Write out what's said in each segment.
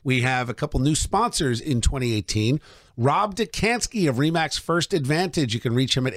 We have a couple new sponsors in 2018. Rob Dekanski of RE/MAX First Advantage. You can reach him at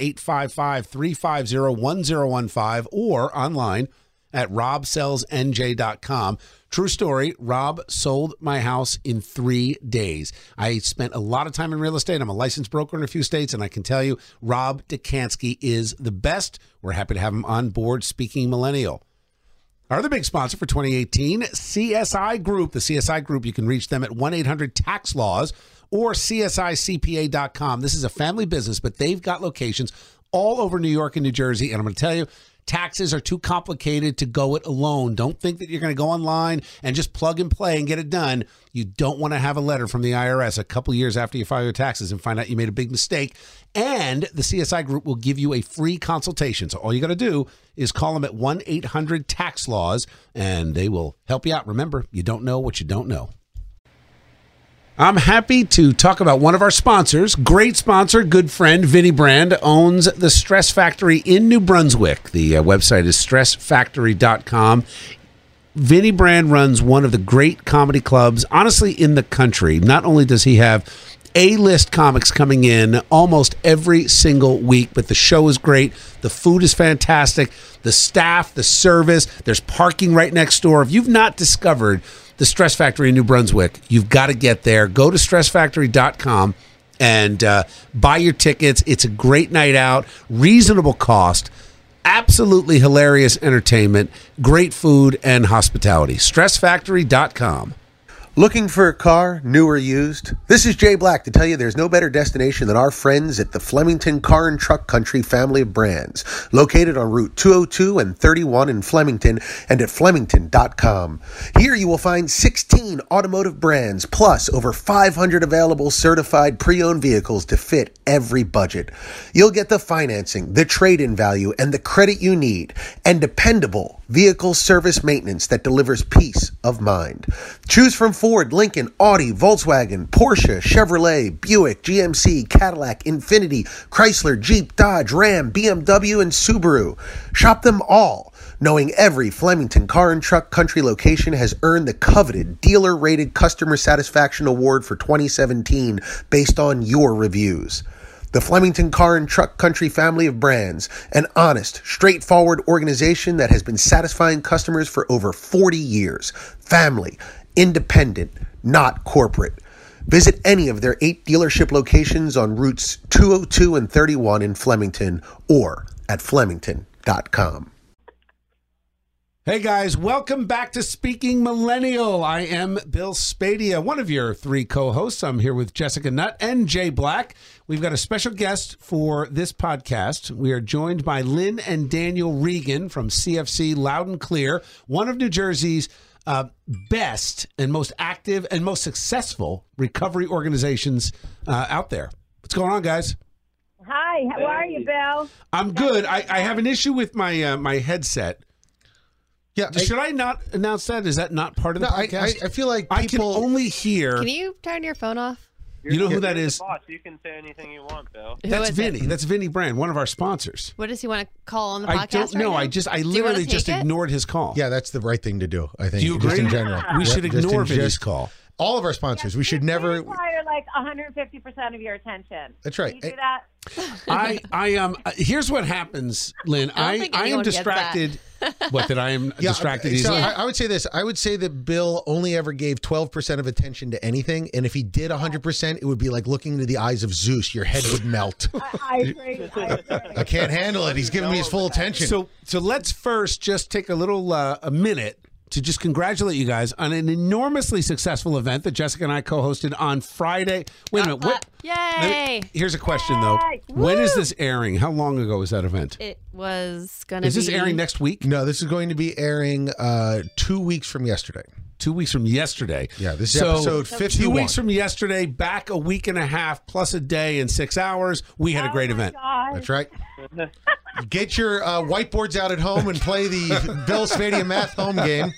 855-350-1015 or online at robsellsnj.com. True story, Rob sold my house in 3 days. I spent a lot of time in real estate. I'm a licensed broker in a few states, and I can tell you, Rob Dekanski is the best. We're happy to have him on board, Speaking Millennial. Our other big sponsor for 2018, CSI Group. The CSI Group, you can reach them at 1-800-TAX-LAWS or CSICPA.com. This is a family business, but they've got locations all over New York and New Jersey, and I'm going to tell you, taxes are too complicated to go it alone. Don't think that you're going to go online and just plug and play and get it done. You don't want to have a letter from the IRS a couple years after you file your taxes and find out you made a big mistake. And the CSI Group will give you a free consultation. So all you got to do is call them at 1-800-TAX-LAWS, and they will help you out. Remember, you don't know what you don't know. I'm happy to talk about one of our sponsors. Great sponsor, good friend, Vinny Brand, owns the Stress Factory in New Brunswick. The website is stressfactory.com. Vinny Brand runs one of the great comedy clubs, honestly, in the country. Not only does he have A-list comics coming in almost every single week, but the show is great. The food is fantastic. The staff, the service, there's parking right next door. If you've not discovered the Stress Factory in New Brunswick, you've got to get there. Go to stressfactory.com and buy your tickets. It's a great night out, reasonable cost, absolutely hilarious entertainment, great food and hospitality. Stressfactory.com. Looking for a car, new or used? This is Jay Black to tell you there's no better destination than our friends at the Flemington Car and Truck Country family of brands, located on Route 202 and 31 in Flemington and at flemington.com. Here you will find 16 automotive brands, plus over 500 available certified pre-owned vehicles to fit every budget. You'll get the financing, the trade-in value, and the credit you need, and dependable vehicle service maintenance that delivers peace of mind. Choose from Ford, Lincoln, Audi, Volkswagen, Porsche, Chevrolet, Buick, GMC, Cadillac, Infiniti, Chrysler, Jeep, Dodge, Ram, BMW, and Subaru. Shop them all, knowing every Flemington Car and Truck Country location has earned the coveted dealer-rated customer satisfaction award for 2017 based on your reviews. The Flemington Car and Truck Country family of brands, an honest, straightforward organization that has been satisfying customers for over 40 years. Family, independent, not corporate. Visit any of their 8 dealership locations on routes 202 and 31 in Flemington or at flemington.com. Hey guys, welcome back to Speaking Millennial. I am Bill Spadia, one of your 3 co-hosts. I'm here with Jessica Nutt and Jay Black. We've got a special guest for this podcast. We are joined by Lynn and Daniel Regan from CFC Loud and Clear, one of New Jersey's best and most active and most successful recovery organizations out there. What's going on, guys? Hi, how are you, Bill? I'm good. I have an issue with my my headset. Yeah, should I not announce that? Is that not part of the podcast? I feel like I can only hear. Can you turn your phone off? You know who that is? Boss, you can say anything you want, Bill. That's Vinny. That's Vinny Brand, one of our sponsors. What does he want to call on the podcast? I don't know. Right now? I literally just ignored his call. Yeah, that's the right thing to do, I think. Do you agree? Just in general. We should ignore Vinny's call. All of our sponsors. We should never. Require like 150% of your attention. That's right. Can you do that? Here's what happens, Lynn. I am distracted. What, that I am distracted easily? So I would say this. I would say that Bill only ever gave 12% of attention to anything, and if he did 100%, it would be like looking into the eyes of Zeus. Your head would melt. I agree. I can't handle it. He's giving me his full attention. So let's first just take a little a minute to just congratulate you guys on an enormously successful event that Jessica and I co-hosted on Friday. Wait a minute. What? Yay! Here's a question, though. When is this airing? How long ago was that event? It was going to be... Is this airing next week? No, this is going to be airing 2 weeks from yesterday. 2 weeks from yesterday. Yeah, this is episode 51. 2 weeks from yesterday, back a week and a half, plus a day and 6 hours. We had a great event. God. That's right. Get your whiteboards out at home and play the Bill Spadia Math home game.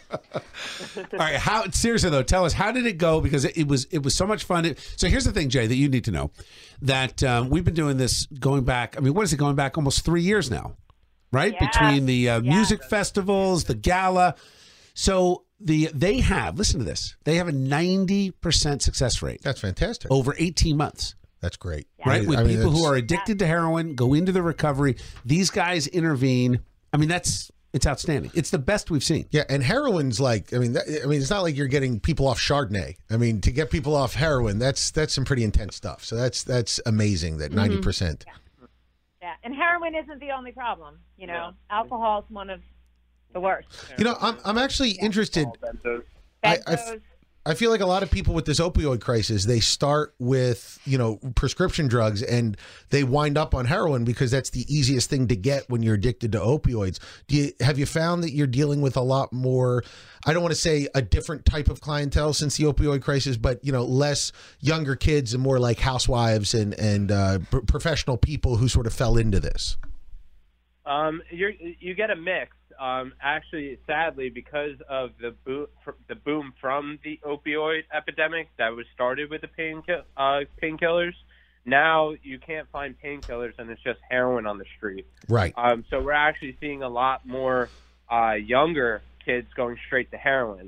All right, seriously though, tell us, how did it go? Because it was so much fun. So here's the thing, Jay, that you need to know, that we've been doing this going back. I mean, what is it, going back almost 3 years now, right? Yeah. Between the music festivals, the gala. So they have, listen to this, they have a 90% success rate That's fantastic. over 18 months. That's great. Right? With I mean, people who that's- are addicted to heroin, go into the recovery. These guys intervene. I mean, it's outstanding. It's the best we've seen. Yeah, and heroin's like, I mean, it's not like you're getting people off Chardonnay. I mean, to get people off heroin, that's some pretty intense stuff. So that's amazing that 90%. Yeah, and heroin isn't the only problem. You know, alcohol is one of the worst. You know, I'm actually interested. I- Benzos. I feel like a lot of people with this opioid crisis, they start with, prescription drugs and they wind up on heroin because that's the easiest thing to get when you're addicted to opioids. Have you found that you're dealing with a lot more, I don't want to say a different type of clientele since the opioid crisis, but, less younger kids and more like housewives and professional people who sort of fell into this? You get a mix. Actually, sadly, because of the boom from the opioid epidemic that was started with the painkillers, now you can't find painkillers and it's just heroin on the street. Right. So we're actually seeing a lot more younger kids going straight to heroin.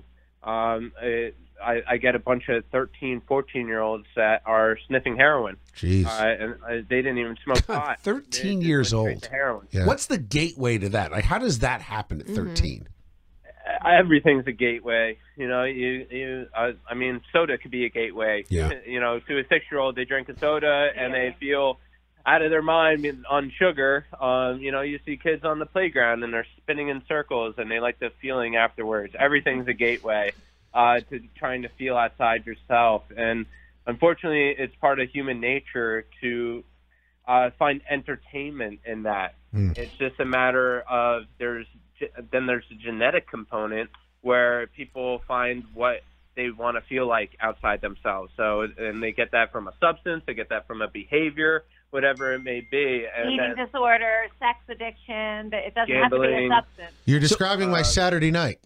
I get a bunch of 13, 14-year-olds that are sniffing heroin. Jeez. And they didn't even smoke pot. 13 They years just went old. straight to heroin. Yeah. What's the gateway to that? Like, how does that happen at 13? Everything's a gateway. I mean, soda could be a gateway. Yeah. To a 6-year-old, they drink a soda and they feel out of their mind on sugar. You see kids on the playground and they're spinning in circles and they like the feeling afterwards. Everything's a gateway to trying to feel outside yourself. And unfortunately, it's part of human nature to find entertainment in that. It's just a matter of there's a genetic component where people find what they want to feel like outside themselves. So, and they get that from a substance, they get that from a behavior, whatever it may be. And Eating disorder, sex addiction. It doesn't have to be a Gambling. substance. You're describing my Saturday night.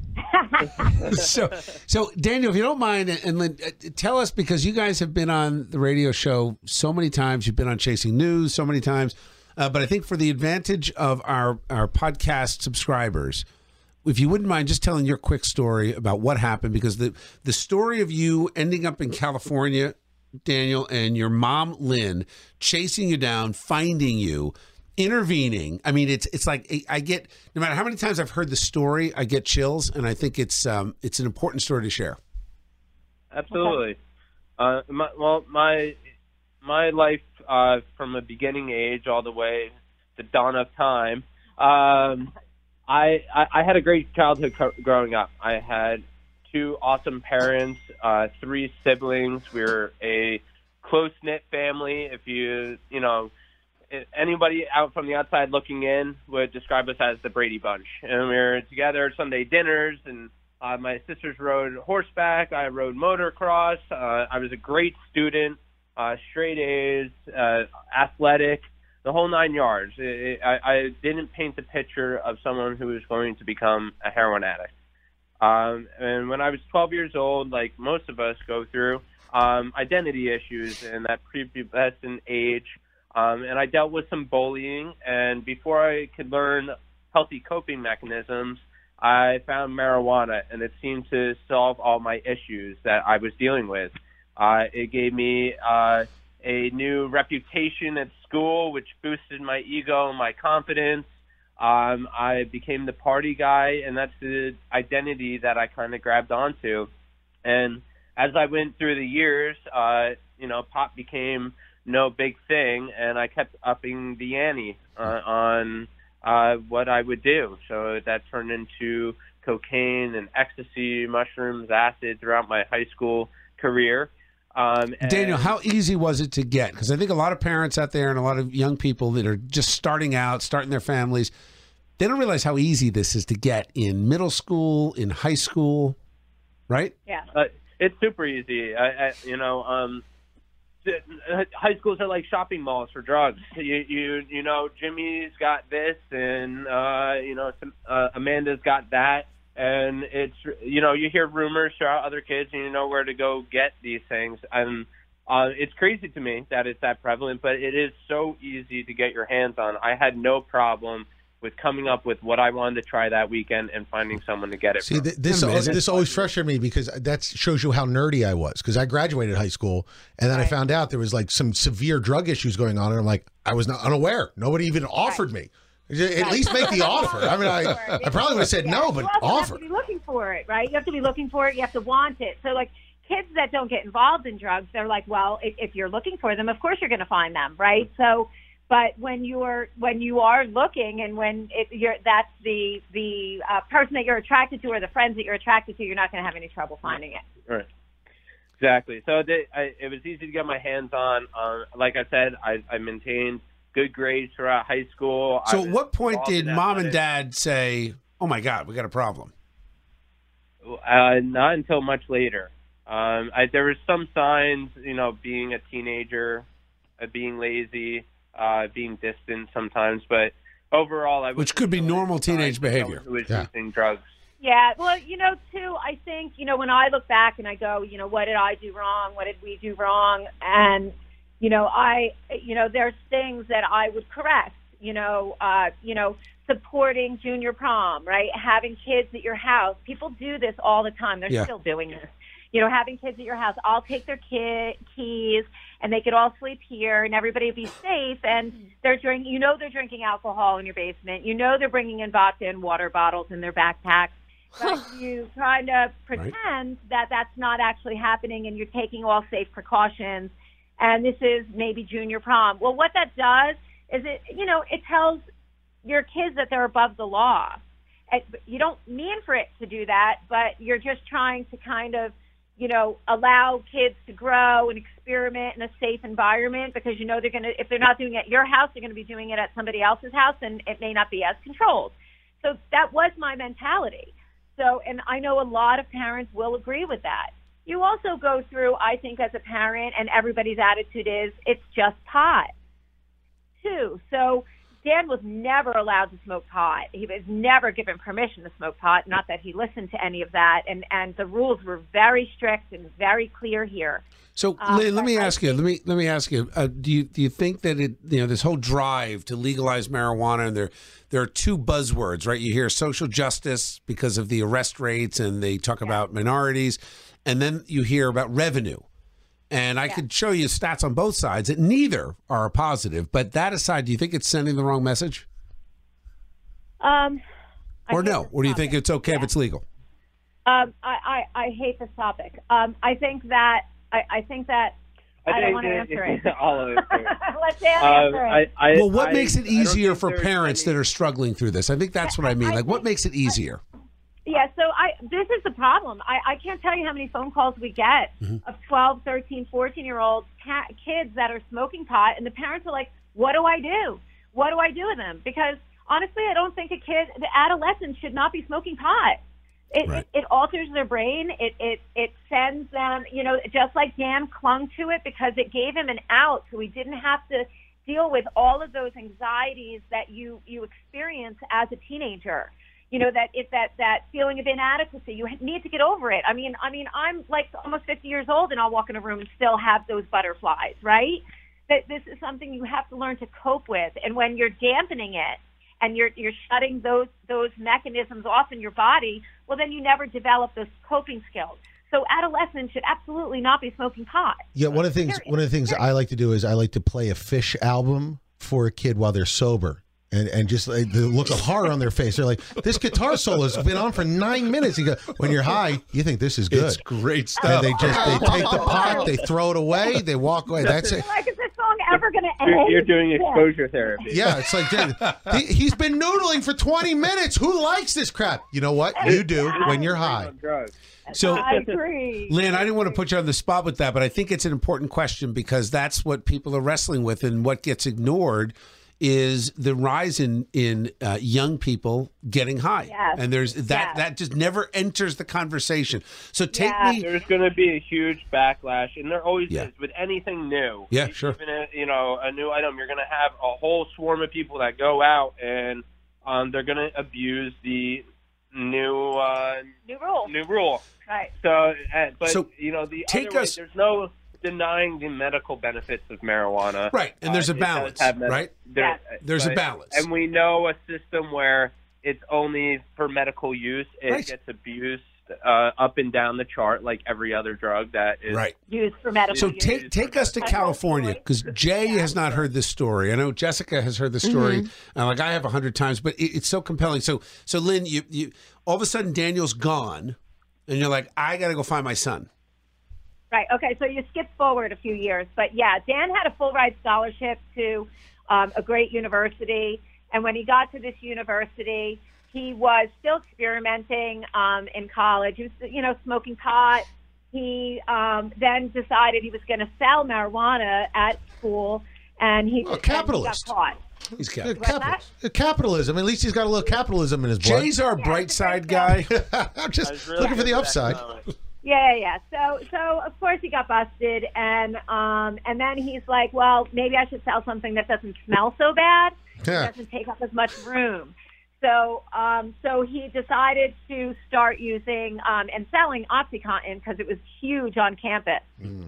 So Daniel, if you don't mind, and Lynn, tell us, because you guys have been on the radio show so many times, you've been on Chasing News so many times, but I think for the advantage of our podcast subscribers, if you wouldn't mind just telling your quick story about what happened, because the story of you ending up in California, Daniel, and your mom, Lynn, chasing you down, finding you, intervening. I mean, it's like I get, no matter how many times I've heard the story, I get chills, and I think it's an important story to share. Absolutely. My life from a beginning age all the way to dawn of time. I had a great childhood growing up. I had 2 awesome parents, 3 siblings. We were a close-knit family. If anybody out from the outside looking in would describe us as the Brady Bunch. And we were together at Sunday dinners, and my sisters rode horseback. I rode motocross. I was a great student, straight A's, athletic, the whole 9 yards. I didn't paint the picture of someone who was going to become a heroin addict. And when I was 12 years old, like most of us go through, identity issues in that prepubescent age, and I dealt with some bullying. And before I could learn healthy coping mechanisms, I found marijuana, and it seemed to solve all my issues that I was dealing with. It gave me a new reputation at school, which boosted my ego and my confidence. I became the party guy, and that's the identity that I kind of grabbed onto. And as I went through the years, pot became no big thing, and I kept upping the ante on what I would do. So that turned into cocaine and ecstasy, mushrooms, acid throughout my high school career. Daniel, how easy was it to get? Because I think a lot of parents out there and a lot of young people that are just starting their families, they don't realize how easy this is to get in middle school, in high school, right? Yeah. It's super easy. High schools are like shopping malls for drugs. Jimmy's got this, and Amanda's got that. And it's, you hear rumors throughout other kids, and you know where to go get these things. And it's crazy to me that it's that prevalent, but it is so easy to get your hands on. I had no problem with coming up with what I wanted to try that weekend and finding someone to get it See, from. this always frustrated me because that shows you how nerdy I was. Because I graduated high school, and then I found out there was like some severe drug issues going on, and I'm like, I was not unaware. Nobody even offered me. At least make the offer. I mean, I probably would have said no, but you also offer. have to be looking for it, right? You have to be looking for it. You have to want it. So, like, kids that don't get involved in drugs, they're like, well, if you're looking for them, of course you're going to find them, right? So, but when you are looking, and when that's the person that you're attracted to, or the friends that you're attracted to, you're not going to have any trouble finding it. Right. Exactly. So it was easy to get my hands on. Like I said, I maintained good grades throughout high school. So at what point did mom and dad say, oh, my God, we got a problem? Not until much later. There were some signs, being a teenager, being lazy, being distant sometimes, but overall, which could be normal teenage behavior. Who was using drugs. Yeah, well, too, I think, when I look back and I go, what did I do wrong? What did we do wrong? And, there's things that I would correct, supporting junior prom, right? Having kids at your house. People do this all the time. They're still doing this. Having kids at your house. I'll take their keys, and they could all sleep here, and everybody would be safe. And they're drinking. They're drinking alcohol in your basement. They're bringing in vodka and water bottles in their backpacks. But you kind of pretend that that's not actually happening, and you're taking all safe precautions. And this is maybe junior prom. Well, what that does is it tells your kids that they're above the law. You don't mean for it to do that, but you're just trying to kind of allow kids to grow and experiment in a safe environment, because they're going to, if they're not doing it at your house, they're going to be doing it at somebody else's house, and it may not be as controlled. So that was my mentality. So, and I know a lot of parents will agree with that. You also go through, I think, as a parent, and everybody's attitude is, it's just pot, too. So Dan was never allowed to smoke pot. He was never given permission to smoke pot. Not that he listened to any of that. And the rules were very strict and very clear here. So Lynn, let me ask you. Do you think that this whole drive to legalize marijuana, and there are two buzzwords, right? You hear social justice because of the arrest rates, and they talk about minorities, and then you hear about revenue. And I could show you stats on both sides that neither are positive. But that aside, do you think it's sending the wrong message? Or no? Or do you think it's okay if it's legal? I hate this topic. I think that I don't want to answer it. Let's answer it. What makes it easier for parents that are struggling through this? I think that's what I mean. Like, what makes it easier? Yeah, so this is the problem. I can't tell you how many phone calls we get of 12, 13, 14-year-old kids that are smoking pot, and the parents are like, what do I do? What do I do with them? Because, honestly, I don't think the adolescent should not be smoking pot. It alters their brain. It sends them, just like Dan clung to it because it gave him an out, so he didn't have to deal with all of those anxieties that you experience as a teenager. That feeling of inadequacy, you need to get over it. I mean, I'm like almost 50 years old, and I'll walk in a room and still have those butterflies, right? That this is something you have to learn to cope with. And when you're dampening it and you're shutting those mechanisms off in your body, well, then you never develop those coping skills. So adolescents should absolutely not be smoking pot. Yeah, one of the things I like to do is I like to play a Fish album for a kid while they're sober. And just the look of horror on their face. They're like, this guitar solo has been on for 9 minutes. You go, when you're high, you think this is good. It's great stuff. And they take the pot, they throw it away, they walk away. That's it. Like, is this song ever going to end? You're doing exposure therapy. Yeah, it's like, dude, he's been noodling for 20 minutes. Who likes this crap? You know what? You do when you're high. So, I agree. Lynn, I didn't want to put you on the spot with that, but I think it's an important question because that's what people are wrestling with, and what gets ignored is the rise in young people getting high. Yes. And there's that just never enters the conversation. So there's going to be a huge backlash, and there always is with anything new. Yeah, sure. Even a new item, you're going to have a whole swarm of people that go out and they're going to abuse the new rule. Right. So, but the other way, there's no denying the medical benefits of marijuana. Right, and there's a It does balance, have right? There's a balance. And we know a system where it's only for medical use. It Right. gets abused up and down the chart like every other drug that is Right. used for medical So use. take us to California, because Jay has not heard this story. I know Jessica has heard the story, like I have 100 times, but it's so compelling. So Lynn, you all of a sudden Daniel's gone, and you're like, I got to go find my son. Right. Okay. So you skip forward a few years, but yeah, Dan had a full ride scholarship to a great university, and when he got to this university, he was still experimenting in college. He was, smoking pot. He then decided he was going to sell marijuana at school, and he capitalist. got caught. He's Capitalism. At least he's got a little capitalism in his blood. Jay's our bright side guy. I'm just looking for the upside. Yeah. So of course he got busted, and then he's like, well, maybe I should sell something that doesn't smell so bad, doesn't take up as much room. So he decided to start using and selling OxyContin because it was huge on campus,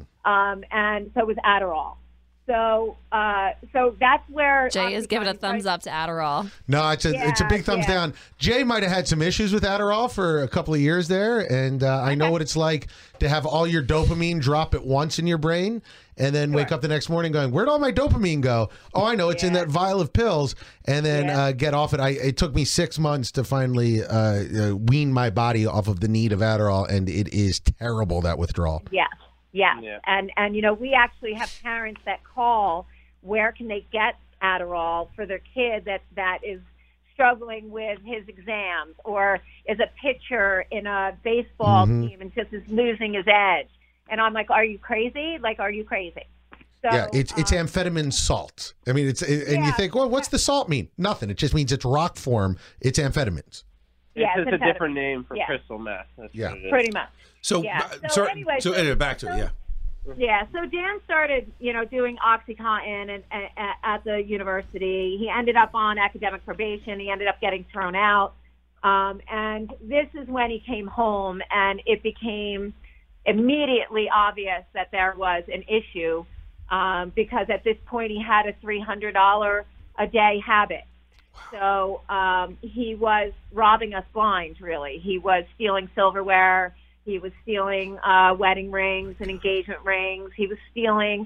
and so was Adderall. So that's where Jay is giving a thumbs up to Adderall. No, it's a big thumbs down. Jay might have had some issues with Adderall for a couple of years there, and I know what it's like to have all your dopamine drop at once in your brain, and then wake up the next morning going, "Where'd all my dopamine go?" Oh, I know, it's in that vial of pills, and then get off it. It took me 6 months to finally wean my body off of the need of Adderall, and it is terrible, that withdrawal. Yes. Yeah. And we actually have parents that call, where can they get Adderall for their kid that is struggling with his exams, or is a pitcher in a baseball team and just is losing his edge. And I'm like, are you crazy? Are you crazy? So, yeah, it's amphetamine salt. I mean, and you think, well, what's the salt mean? Nothing. It just means it's rock form. It's amphetamines. It's just a different name for crystal meth. That's what it is. Pretty much. So anyway, back to it. Yeah, so Dan started, doing OxyContin at the university. He ended up on academic probation. He ended up getting thrown out. And this is when he came home, and it became immediately obvious that there was an issue because at this point he had a $300 a day habit. So he was robbing us blind, really. He was stealing silverware. He was stealing wedding rings and engagement rings. He was stealing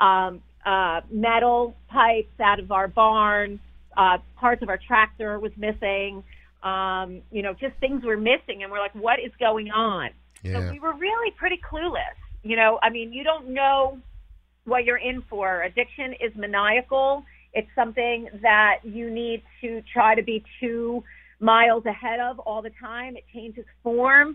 metal pipes out of our barn. Parts of our tractor was missing. Just things were missing. And we're like, what is going on? Yeah. So we were really pretty clueless. You don't know what you're in for. Addiction is maniacal. It's something that you need to try to be 2 miles ahead of all the time. It changes form.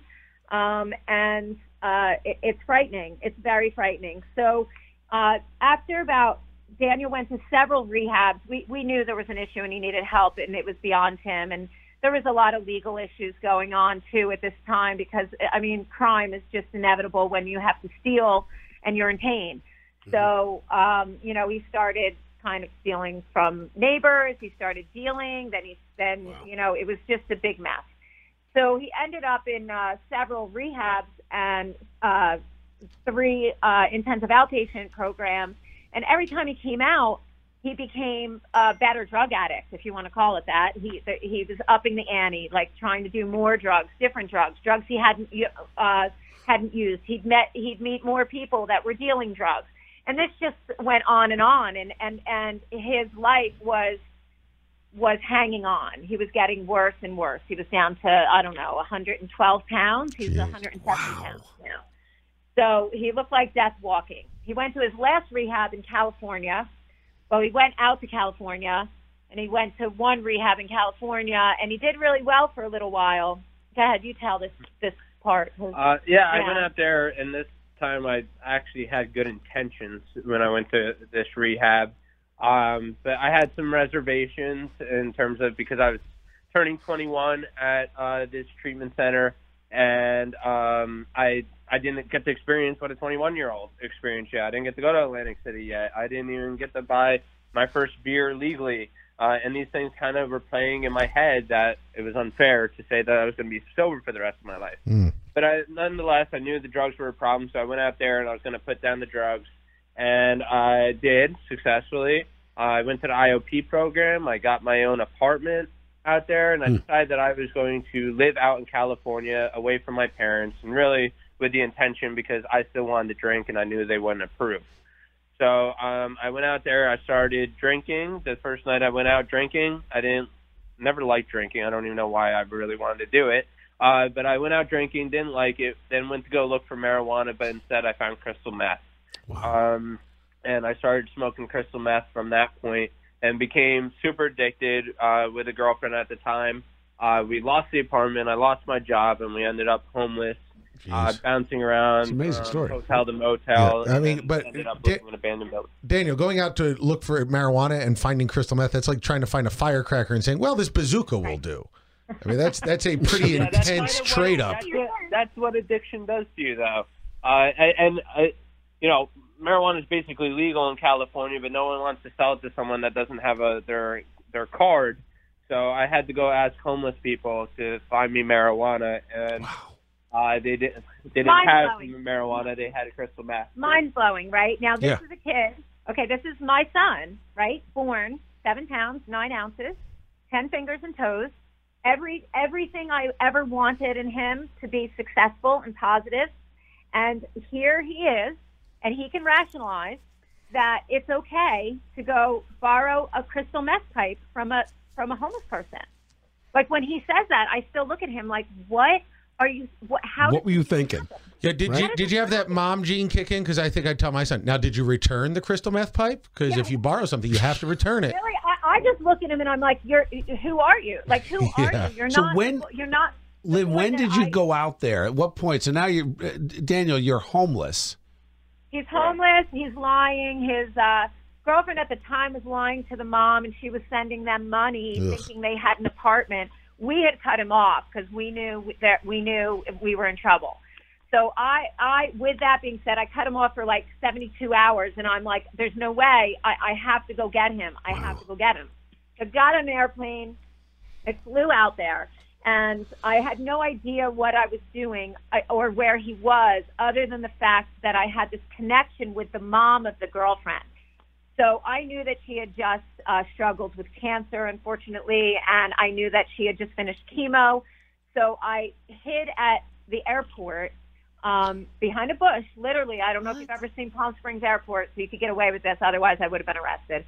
And it's frightening. It's very frightening. So after Daniel went to several rehabs. We knew there was an issue and he needed help, and it was beyond him. And there was a lot of legal issues going on, too, at this time because, crime is just inevitable when you have to steal and you're in pain. So, he started kind of stealing from neighbors. He started dealing. Then it was just a big mess. So he ended up in several rehabs and 3 intensive outpatient programs. And every time he came out, he became a better drug addict, if you want to call it that. He was upping the ante, trying to do more drugs, different drugs he hadn't used. He'd meet more people that were dealing drugs, and this just went on. And his life was hanging on. He was getting worse and worse. He was down to 112 pounds. He's 170 pounds now. So he looked like death walking. He went to his last rehab in California. Well, he went out to California, and he went to one rehab in California, and he did really well for a little while. Go ahead, you tell this part. I went out there, and this time I actually had good intentions when I went to this rehab. But I had some reservations in terms of because I was turning 21 at this treatment center, and I didn't get to experience what a 21-year-old experienced yet. I didn't get to go to Atlantic City yet. I didn't even get to buy my first beer legally. And these things kind of were playing in my head that it was unfair to say that I was going to be sober for the rest of my life. Nonetheless, I knew the drugs were a problem, so I went out there and I was going to put down the drugs, and I did successfully. I went to the IOP program. I got my own apartment out there, and I decided that I was going to live out in California away from my parents, and really with the intention because I still wanted to drink and I knew they wouldn't approve. So I went out there. I started drinking. The first night I went out drinking, never liked drinking. I don't even know why I really wanted to do it. But I went out drinking, didn't like it, then went to go look for marijuana, but instead I found crystal meth. Wow. And I started smoking crystal meth from that point and became super addicted with a girlfriend at the time. We lost the apartment. I lost my job, and we ended up homeless. Bouncing around from hotel to motel. Yeah. I mean, but ended up living in an abandoned building. Daniel, going out to look for marijuana and finding crystal meth, that's like trying to find a firecracker and saying, well, this bazooka will do. I mean, that's a pretty intense trade-up. That's what addiction does to you, though. You know, marijuana is basically legal in California, but no one wants to sell it to someone that doesn't have their card. So I had to go ask homeless people to find me marijuana, and they didn't have marijuana. They had a crystal meth. Mind blowing, right? Now this is a kid. Okay, this is my son, right? Born 7 pounds 9 ounces, 10 fingers and toes. Everything I ever wanted in him to be successful and positive, and here he is, and he can rationalize that it's okay to go borrow a crystal meth pipe from a homeless person. Like when he says that, I still look at him like, what are you? What were you thinking? Yeah, did you have that mom gene kick in? Because I think I'd tell my son. Now, did you return the crystal meth pipe? Because if you borrow something, you have to return it. Really, I just look at him and I'm like, who are you? Like, who are you? You're not. Lynn, when did you go out there? At what point? So now Daniel, you're homeless. He's homeless. He's lying. His girlfriend at the time was lying to the mom, and she was sending them money, thinking they had an apartment. We had cut him off because we knew we were in trouble. So I, with that being said, I cut him off for like 72 hours, and I'm like, there's no way. I have to go get him. I have to go get him. I got on an airplane. I flew out there, and I had no idea what I was doing or where he was, other than the fact that I had this connection with the mom of the girlfriend. So I knew that she had just struggled with cancer, unfortunately, and I knew that she had just finished chemo. So I hid at the airport behind a bush, literally. I don't know if you've ever seen Palm Springs Airport, so you could get away with this. Otherwise, I would have been arrested.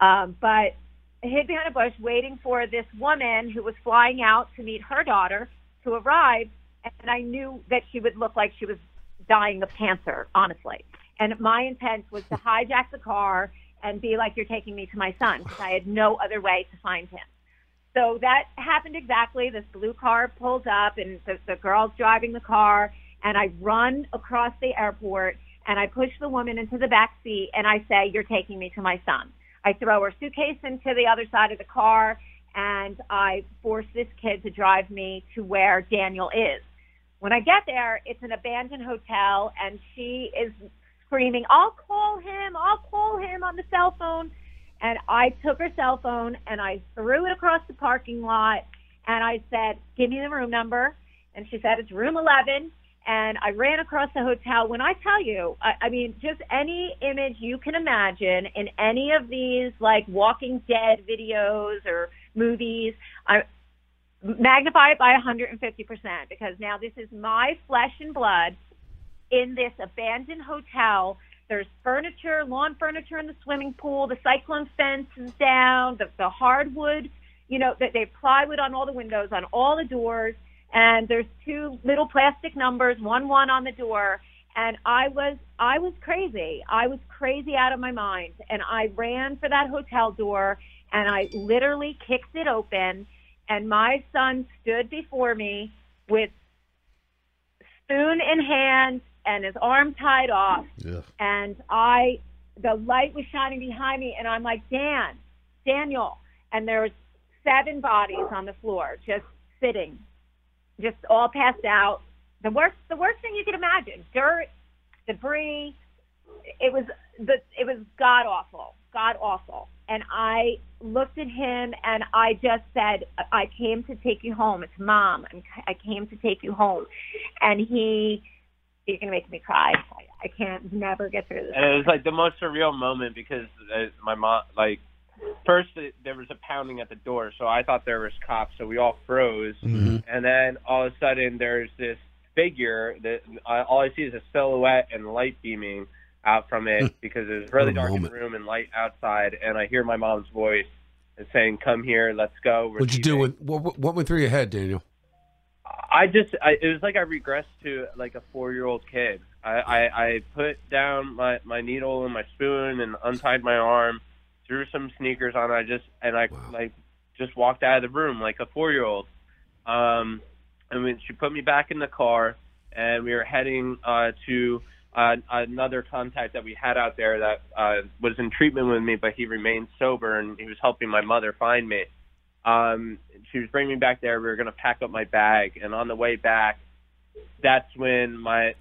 But I hid behind a bush waiting for this woman who was flying out to meet her daughter to arrive, and I knew that she would look like she was dying of cancer, honestly. And my intent was to hijack the car and be like, you're taking me to my son, because I had no other way to find him. So that happened exactly. This blue car pulls up, and the girl's driving the car, and I run across the airport, and I push the woman into the back seat, and I say, you're taking me to my son. I throw her suitcase into the other side of the car, and I force this kid to drive me to where Daniel is. When I get there, it's an abandoned hotel, and she is screaming, I'll call him on the cell phone. And I took her cell phone and I threw it across the parking lot, and I said, give me the room number. And she said, it's room 11. And I ran across the hotel. When I tell you, I mean, just any image you can imagine in any of these like Walking Dead videos or movies, I magnify it by 150%, because now this is my flesh and blood in this abandoned hotel. There's furniture, lawn furniture in the swimming pool. The cyclone fence is down. The hardwood, they have plywood on all the windows, on all the doors. And there's 2 little plastic numbers, 11 on the door. And I was crazy. I was crazy out of my mind. And I ran for that hotel door, and I literally kicked it open. And my son stood before me with spoon in hand and his arm tied off. Yeah. And the light was shining behind me, and I'm like, Daniel. And there was 7 bodies on the floor, just sitting, just all passed out. The worst thing you could imagine: dirt, debris. It was god awful. And I looked at him and I just said, I came to take you home. It's Mom. I came to take you home. And you're going to make me cry. I can't never get through this. And it was like the most surreal moment because my mom, like, first there was a pounding at the door. So I thought there was cops. So we all froze. Mm-hmm. And then all of a sudden there's this figure that all I see is a silhouette and light beaming out from it because it was really dark in the room and light outside, and I hear my mom's voice saying, "Come here, let's go." What'd you do? What went through your head, Daniel? It was like I regressed to like a 4-year-old kid. I put down my needle and my spoon and untied my arm, threw some sneakers on. I just walked out of the room like a 4-year-old. And when she put me back in the car, and we were heading to another contact that we had out there that was in treatment with me, but he remained sober, and he was helping my mother find me. She was bringing me back there. We were going to pack up my bag, and on the way back, that's when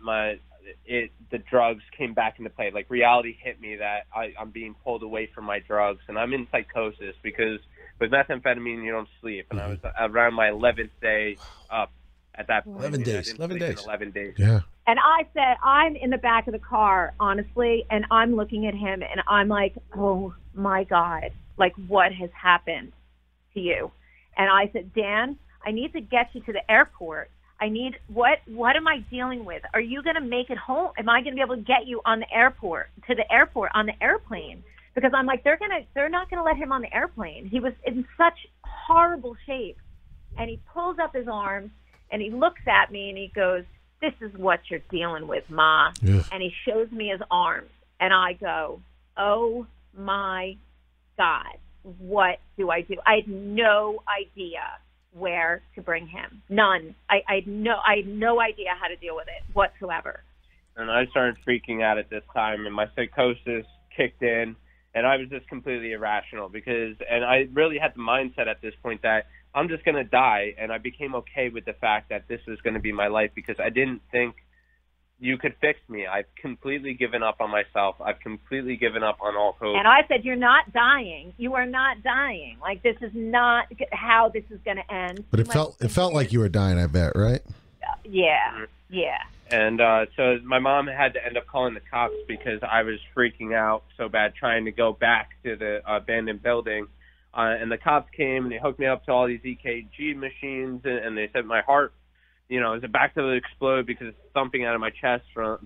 the drugs came back into play. Like, reality hit me that I'm being pulled away from my drugs, and I'm in psychosis because with methamphetamine you don't sleep. And I was around my 11th day up at that point. 11 days. 11 days. 11 days. Yeah. And I said, I'm in the back of the car, honestly, and I'm looking at him, and I'm like, oh, my God, like, what has happened to you? And I said, Dan, I need to get you to the airport. What am I dealing with? Are you going to make it home? Am I going to be able to get you on the airport, on the airplane? Because I'm like, they're not going to let him on the airplane. He was in such horrible shape. And he pulls up his arms, and he looks at me, and he goes, "This is what you're dealing with, Ma." Yeah. And he shows me his arms, and I go, "Oh my God, what do I do?" I had no idea where to bring him. None. I had no idea how to deal with it whatsoever. And I started freaking out at this time, and my psychosis kicked in, and I was just completely irrational and I really had the mindset at this point that I'm just going to die, and I became okay with the fact that this was going to be my life because I didn't think you could fix me. I've completely given up on myself. I've completely given up on all hope. And I said, "You're not dying. You are not dying. Like, this is not how this is going to end." But it felt like you were dying, I bet, right? Yeah. And so my mom had to end up calling the cops because I was freaking out so bad trying to go back to the abandoned building. And the cops came, and they hooked me up to all these EKG machines, and they said my heart, is about to explode because it's thumping out of my chest from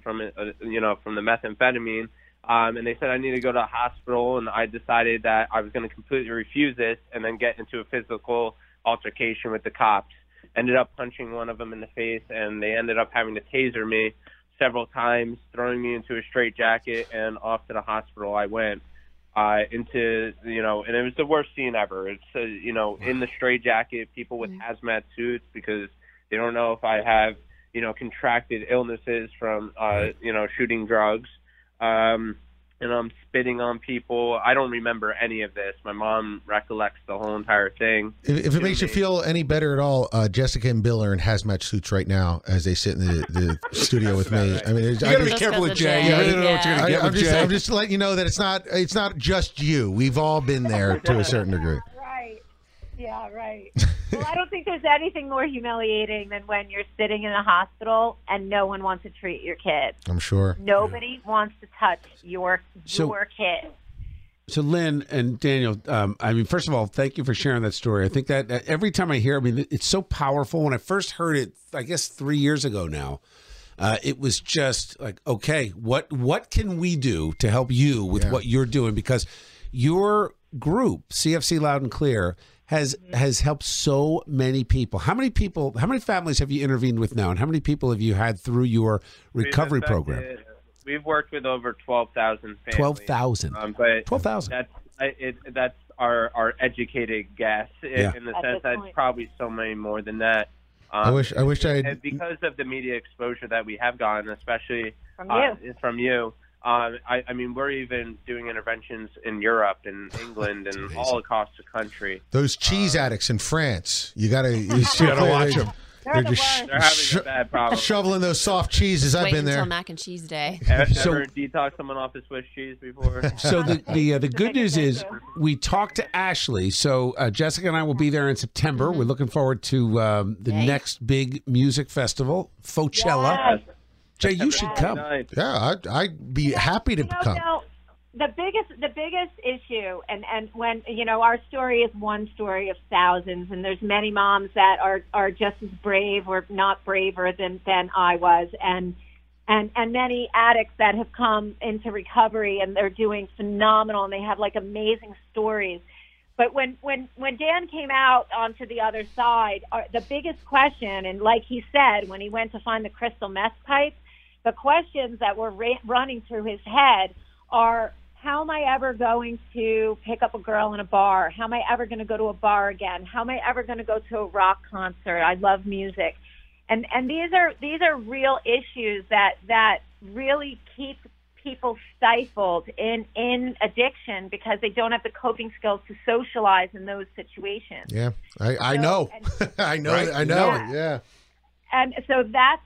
the methamphetamine. And they said I need to go to a hospital, and I decided that I was going to completely refuse this and then get into a physical altercation with the cops. Ended up punching one of them in the face, and they ended up having to taser me several times, throwing me into a straitjacket, and off to the hospital I went. And it was the worst scene ever. It's, in the straitjacket, people with hazmat suits because they don't know if I have, contracted illnesses from, shooting drugs. And I'm spitting on people. I don't remember any of this. My mom recollects the whole entire thing. If it makes you feel any better at all, Jessica and Bill are in hazmat suits right now as they sit in the studio with me. I mean, you got to be careful with Jay. You really don't know what you're going to get with Jay. I'm just letting you know that it's not just you. We've all been there to a certain degree. Right. Yeah, right. Well, I don't think there's anything more humiliating than when you're sitting in a hospital and no one wants to treat your kid. I'm sure. Nobody wants to touch your kid. So, Lynn and Daniel, first of all, thank you for sharing that story. I think that every time I hear it, it's so powerful. When I first heard it, I guess 3 years ago now, it was just like, okay, what can we do to help you with what you're doing? Because your group, CFC Loud and Clear, has helped so many people. How many families have you intervened with now, and how many people have you had through your recovery program? We've worked with over 12,000 families. 12,000. 12,000. That's our educated guess in the sense that it's probably so many more than that. I wish I because of the media exposure that we have gotten, especially from you. We're even doing interventions in Europe and England and all across the country. Those cheese addicts in France, you gotta watch them. They're the just worst. They're having a bad problem. shoveling those soft cheeses. I've Wait been until there. mac and cheese day. Ever detox someone off of Swiss cheese before? So the good news is we talked to Ashley. So Jessica and I will be there in September. We're looking forward to the next big music festival, Fochella. Yes. Jay, you should come. Yeah, I'd be happy to come. The biggest issue, and when our story is one story of thousands, and there's many moms that are just as brave or not braver than I was, and many addicts that have come into recovery and they're doing phenomenal and they have like amazing stories. But when Dan came out onto the other side, the biggest question, and like he said, when he went to find the crystal meth pipe, the questions that were running through his head are, how am I ever going to pick up a girl in a bar? How am I ever going to go to a bar again? How am I ever going to go to a rock concert? I love music. And these are real issues that really keep people stifled in addiction because they don't have the coping skills to socialize in those situations. Yeah, I know. I know. Right? I know. Yeah. Yeah. And so that's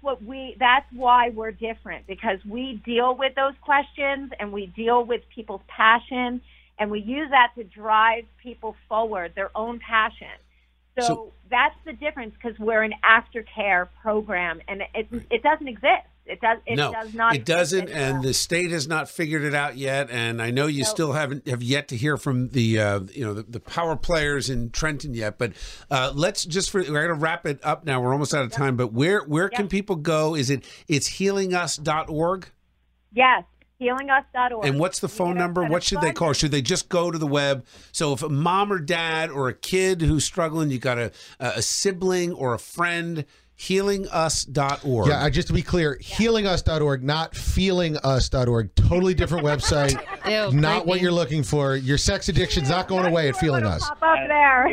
why we're different, because we deal with those questions and we deal with people's passion and we use that to drive people forward, their own passion. So that's the difference, because we're an aftercare program and it doesn't exist. It does not. It doesn't, exist and the state has not figured it out yet. And I know you still have yet to hear from the the power players in Trenton yet. But let's we're going to wrap it up now. We're almost out of time. But where can people go? It's healingus.org? Yes, healingus.org. And what's the phone number? What should they call? Should they just go to the web? So if a mom or dad or a kid who's struggling, you got a sibling or a friend, healingus.org. Yeah, just to be clear, healingus.org, not feelingus.org. Totally different website. Ew, Not creepy. what you're looking for. Your sex addiction's not going away at Feeling Us. Pop up there.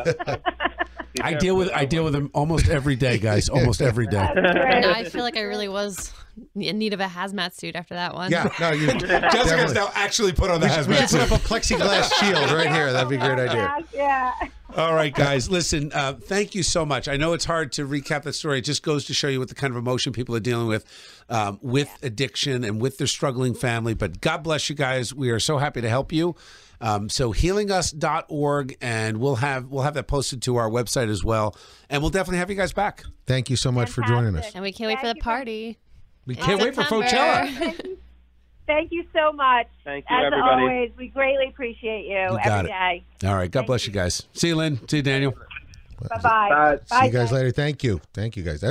I deal with them almost every day, guys. Almost every day. No, I feel like I really was in need of a hazmat suit after that one. Yeah, no, you Jessica's now actually put on the we hazmat should put up suit. a plexiglass shield right here. That'd be a great idea. Yeah. All right, guys, listen, thank you so much. I know it's hard to recap that story. It just goes to show you what the kind of emotion people are dealing with addiction and with their struggling family. But God bless you guys. We are so happy to help you. So healingus.org, and we'll have that posted to our website as well. And we'll definitely have you guys back. Thank you so much for joining us. And we can't wait for the party. We can't wait for Fochella. Thank you so much. Thank you, As everybody. always, we greatly appreciate you got every it. day. All right. God bless you guys. See you, Lynn. See you, Daniel. Bye-bye. See you guys later. Thank you. Thank you, guys.